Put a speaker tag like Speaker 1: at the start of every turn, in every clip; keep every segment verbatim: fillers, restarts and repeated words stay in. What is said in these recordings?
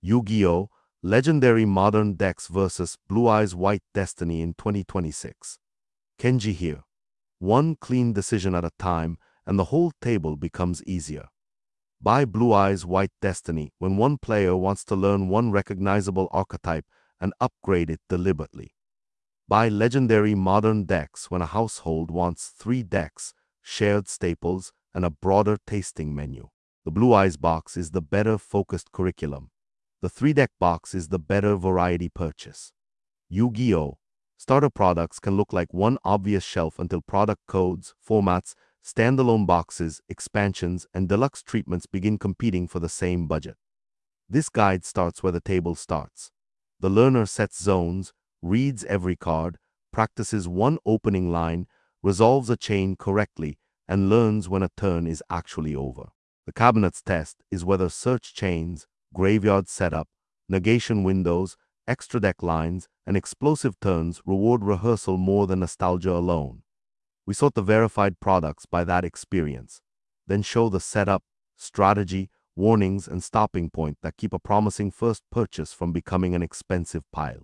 Speaker 1: Yu-Gi-Oh! Legendary Modern Decks versus Blue Eyes White Destiny in twenty twenty-six. Kenji here. One clean decision at a time, and the whole table becomes easier. Buy Blue Eyes White Destiny when one player wants to learn one recognizable archetype and upgrade it deliberately. Buy Legendary Modern Decks when a household wants three decks, shared staples, and a broader tasting menu. The Blue Eyes box is the better focused curriculum. The three-deck box is the better variety purchase. Yu-Gi-Oh! Starter products can look like one obvious shelf until product codes, formats, standalone boxes, expansions, and deluxe treatments begin competing for the same budget. This guide starts where the table starts. The learner sets zones, reads every card, practices one opening line, resolves a chain correctly, and learns when a turn is actually over. The cabinets test is whether search chains, graveyard setup, negation windows, extra deck lines, and explosive turns reward rehearsal more than nostalgia alone. We sort the verified products by that experience, then show the setup, strategy, warnings, and stopping point that keep a promising first purchase from becoming an expensive pile.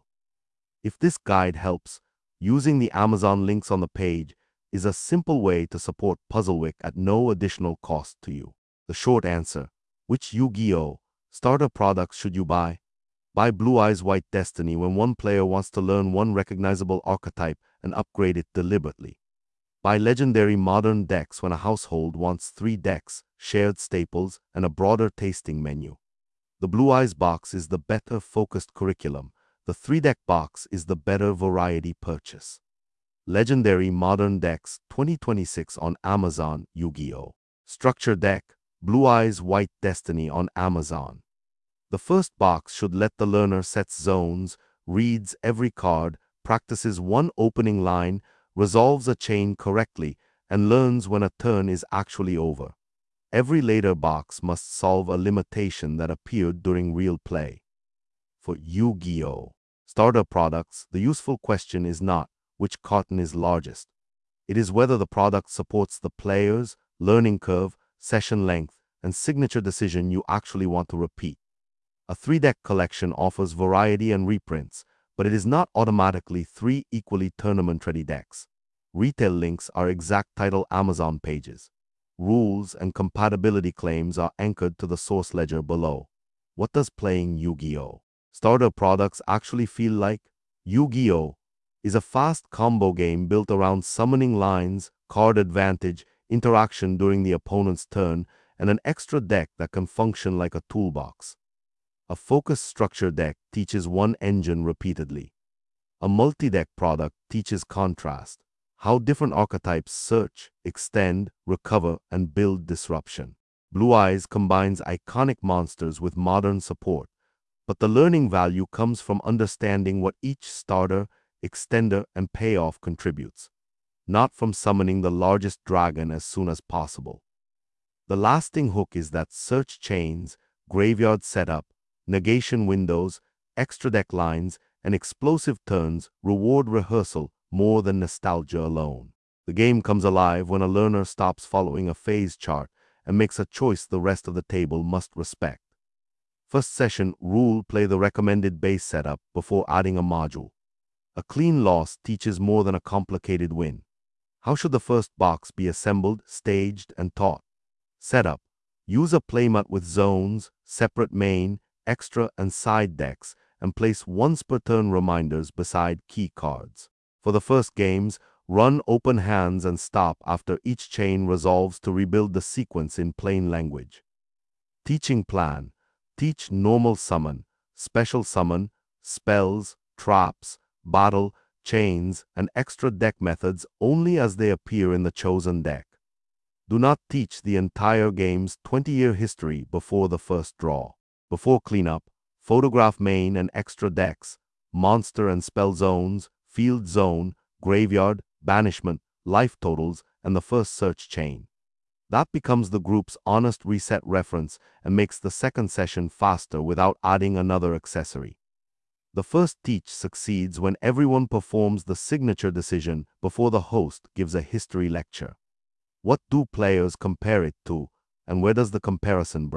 Speaker 1: If this guide helps, using the Amazon links on the page is a simple way to support Puzzlewick at no additional cost to you. The short answer: which Yu-Gi-Oh! Starter products should you buy? Buy Blue Eyes White Destiny when one player wants to learn one recognizable archetype and upgrade it deliberately. Buy Legendary Modern Decks when a household wants three decks, shared staples, and a broader tasting menu. The Blue Eyes box is the better focused curriculum. The three-deck box is the better variety purchase. Legendary Modern Decks twenty twenty-six on Amazon. Yu-Gi-Oh! Structure Deck, Blue Eyes White Destiny on Amazon. The first box should let the learner set zones, reads every card, practices one opening line, resolves a chain correctly, and learns when a turn is actually over. Every later box must solve a limitation that appeared during real play. For Yu-Gi-Oh! Starter products, the useful question is not which carton is largest. It is whether the product supports the player's learning curve, session length, and signature decision you actually want to repeat. A three-deck collection offers variety and reprints, but it is not automatically three equally tournament-ready decks. Retail links are exact title Amazon pages. Rules and compatibility claims are anchored to the source ledger below. What does playing Yu-Gi-Oh! Starter products actually feel like? Yu-Gi-Oh! Is a fast combo game built around summoning lines, card advantage, interaction during the opponent's turn, and an extra deck that can function like a toolbox. A focused structure deck teaches one engine repeatedly. A multi-deck product teaches contrast, how different archetypes search, extend, recover, and build disruption. Blue Eyes combines iconic monsters with modern support, but the learning value comes from understanding what each starter, extender, and payoff contributes, not from summoning the largest dragon as soon as possible. The lasting hook is that search chains, graveyard setup, negation windows, extra deck lines, and explosive turns reward rehearsal more than nostalgia alone. The game comes alive when a learner stops following a phase chart and makes a choice the rest of the table must respect. First session rule: play the recommended base setup before adding a module. A clean loss teaches more than a complicated win. How should the first box be assembled, staged, and taught? Setup: use a playmat with zones, separate main, extra, and side decks, and place once per turn reminders beside key cards. For the first games, run open hands and stop after each chain resolves to rebuild the sequence in plain language. Teaching plan: teach normal summon, special summon, spells, traps, battle, chains, and extra deck methods only as they appear in the chosen deck. Do not teach the entire game's twenty-year history before the first draw. Before cleanup, photograph main and extra decks, monster and spell zones, field zone, graveyard, banishment, life totals, and the first search chain. That becomes the group's honest reset reference and makes the second session faster without adding another accessory. The first teach succeeds when everyone performs the signature decision before the host gives a history lecture. What do players compare it to, and where does the comparison break?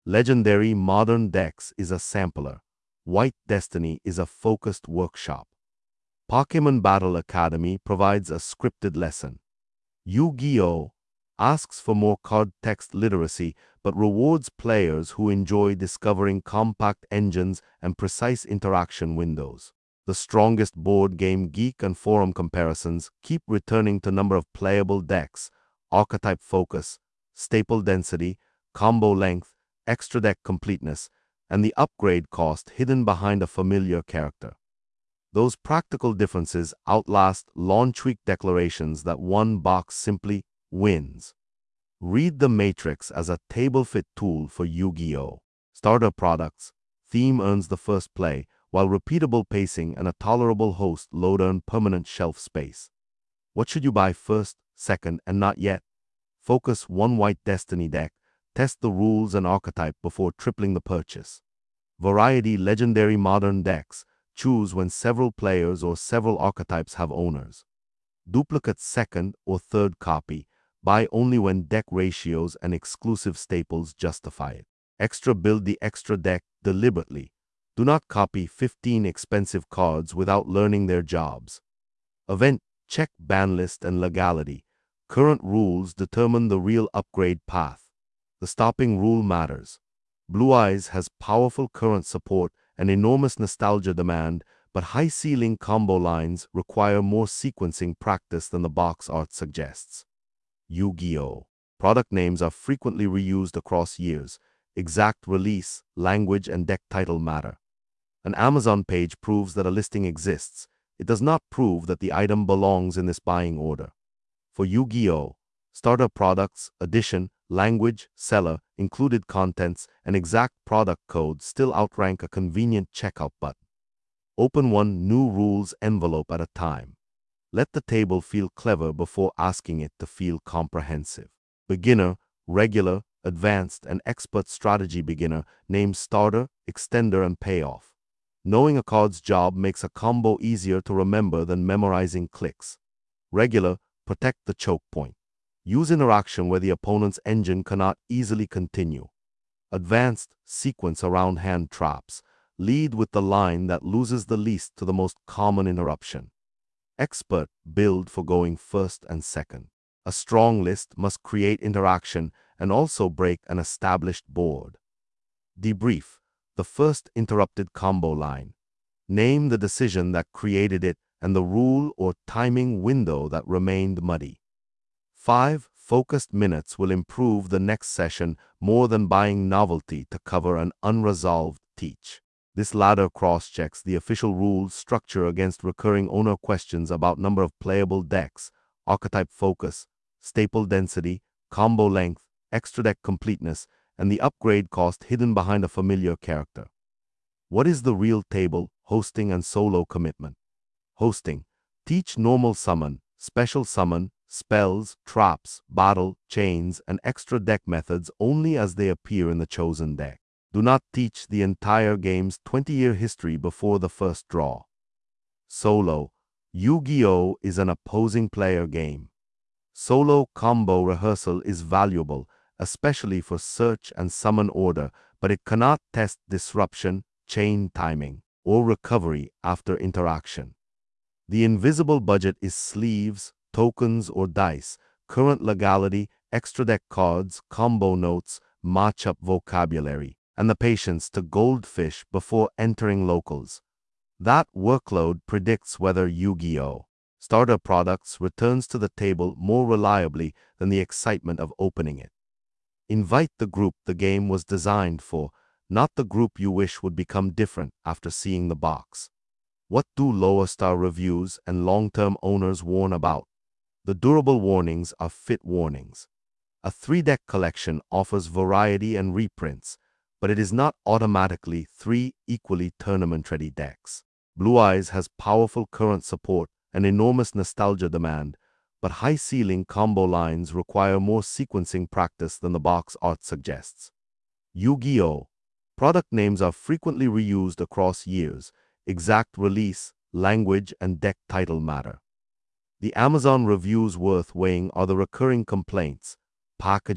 Speaker 1: Legendary Modern Decks is a sampler. White Destiny is a focused workshop. Pokémon Battle Academy provides a scripted lesson. Yu-Gi-Oh! Asks for more card text literacy but rewards players who enjoy discovering compact engines and precise interaction windows. The strongest board game geek and forum comparisons keep returning to number of playable decks, archetype focus, staple density, combo length, extra deck completeness, and the upgrade cost hidden behind a familiar character. Those practical differences outlast launch week declarations that one box simply wins. Read the Matrix as a table-fit tool for Yu-Gi-Oh! Starter products. Theme earns the first play, while repeatable pacing and a tolerable host load earn permanent shelf space. What should you buy first, second, and not yet? Focus one White Destiny deck. Test the rules and archetype before tripling the purchase. Variety Legendary Modern Decks. Choose when several players or several archetypes have owners. Duplicate second or third copy. Buy only when deck ratios and exclusive staples justify it. Extra build the extra deck deliberately. Do not copy fifteen expensive cards without learning their jobs. Event check ban list and legality. Current rules determine the real upgrade path. The stopping rule matters. Blue Eyes has powerful current support and enormous nostalgia demand, but high-ceiling combo lines require more sequencing practice than the box art suggests. Yu-Gi-Oh! Product names are frequently reused across years. Exact release, language, and deck title matter. An Amazon page proves that a listing exists. It does not prove that the item belongs in this buying order. For Yu-Gi-Oh! Starter products, edition, language, seller, included contents, and exact product code still outrank a convenient checkout button. Open one new rules envelope at a time. Let the table feel clever before asking it to feel comprehensive. Beginner, regular, advanced, and expert strategy beginner names starter, extender, and payoff. Knowing a card's job makes a combo easier to remember than memorizing clicks. Regular, protect the choke point. Use interaction where the opponent's engine cannot easily continue. Advanced, sequence around hand traps. Lead with the line that loses the least to the most common interruption. Expert, build for going first and second. A strong list must create interaction and also break an established board. Debrief, the first interrupted combo line. Name the decision that created it and the rule or timing window that remained muddy. Five focused minutes will improve the next session more than buying novelty to cover an unresolved teach. This ladder cross-checks the official rules structure against recurring owner questions about number of playable decks, archetype focus, staple density, combo length, extra deck completeness, and the upgrade cost hidden behind a familiar character. What is the real table, hosting, and solo commitment? Hosting. Teach normal summon, special summon, spells, traps, battle, chains, and extra deck methods only as they appear in the chosen deck. Do not teach the entire game's twenty-year history before the first draw. Solo. Yu-Gi-Oh! Is an opposing player game. Solo combo rehearsal is valuable, especially for search and summon order, but it cannot test disruption, chain timing, or recovery after interaction. The invisible budget is sleeves, tokens, or dice, current legality, extra deck cards, combo notes, matchup vocabulary, and the patience to goldfish before entering locals. That workload predicts whether Yu-Gi-Oh! Starter products returns to the table more reliably than the excitement of opening it. Invite the group the game was designed for, not the group you wish would become different after seeing the box. What do lower star reviews and long-term owners warn about? The durable warnings are fit warnings. A three-deck collection offers variety and reprints, but it is not automatically three equally tournament-ready decks. Blue Eyes has powerful current support and enormous nostalgia demand, but high-ceiling combo lines require more sequencing practice than the box art suggests. Yu-Gi-Oh! Product names are frequently reused across years. Exact release, language, and deck title matter. The Amazon reviews worth weighing are the recurring complaints: packaging,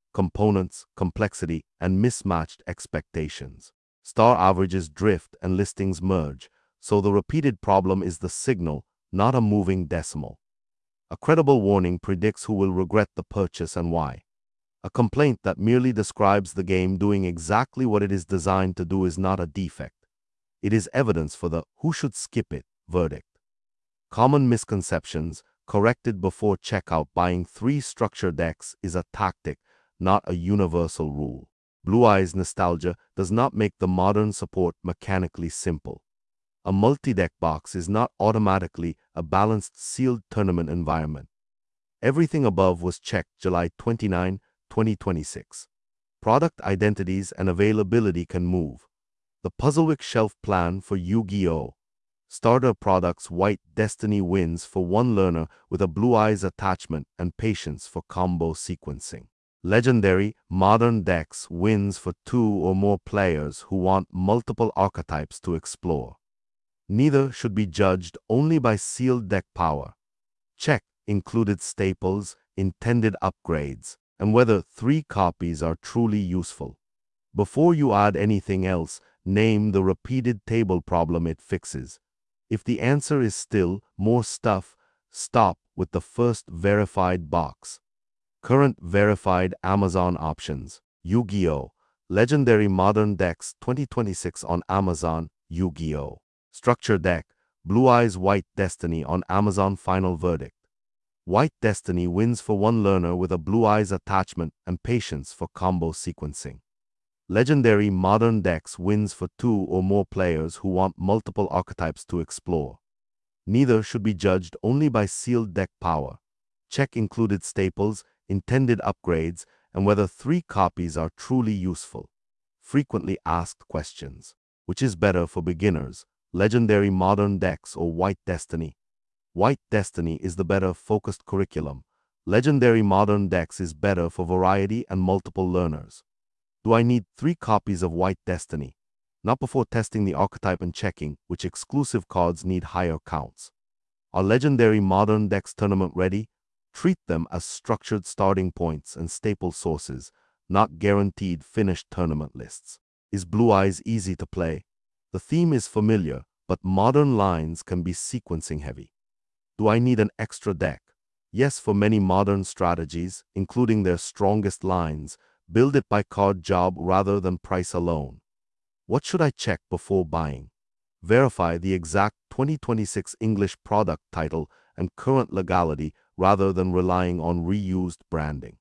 Speaker 1: components, complexity, and mismatched expectations. Star averages drift and listings merge, so the repeated problem is the signal, not a moving decimal. A credible warning predicts who will regret the purchase and why. A complaint that merely describes the game doing exactly what it is designed to do is not a defect. It is evidence for the "who should skip it" verdict. Common misconceptions, corrected before checkout. Buying three structure decks is a tactic, not a universal rule. Blue Eyes nostalgia does not make the modern support mechanically simple. A multi-deck box is not automatically a balanced sealed tournament environment. Everything above was checked July twenty-ninth, twenty twenty-six. Product identities and availability can move. The Puzzlewick shelf plan for Yu-Gi-Oh! Starter products. White Destiny wins for one learner with a Blue Eyes attachment and patience for combo sequencing. Legendary Modern Decks wins for two or more players who want multiple archetypes to explore. Neither should be judged only by sealed deck power. Check included staples, intended upgrades, and whether three copies are truly useful. Before you add anything else, name the repeated table problem it fixes. If the answer is still more stuff, stop with the first verified box. Current verified Amazon options. Yu-Gi-Oh! Legendary Modern Decks twenty twenty-six on Amazon. Yu-Gi-Oh! Structure Deck. Blue Eyes White Destiny on Amazon. Final verdict. White Destiny wins for one learner with a Blue Eyes attachment and patience for combo sequencing. Legendary Modern Decks wins for two or more players who want multiple archetypes to explore. Neither should be judged only by sealed deck power. Check included staples, intended upgrades, and whether three copies are truly useful. Frequently asked questions. Which is better for beginners, Legendary Modern Decks or White Destiny? White Destiny is the better focused curriculum. Legendary Modern Decks is better for variety and multiple learners. Do I need three copies of White Destiny? Not before testing the archetype and checking which exclusive cards need higher counts. Are Legendary Modern Decks tournament ready? Treat them as structured starting points and staple sources, not guaranteed finished tournament lists. Is Blue Eyes easy to play? The theme is familiar, but modern lines can be sequencing heavy. Do I need an extra deck? Yes, for many modern strategies, including their strongest lines, build it by card job rather than price alone. What should I check before buying? Verify the exact twenty twenty-six English product title and current legality rather than relying on reused branding.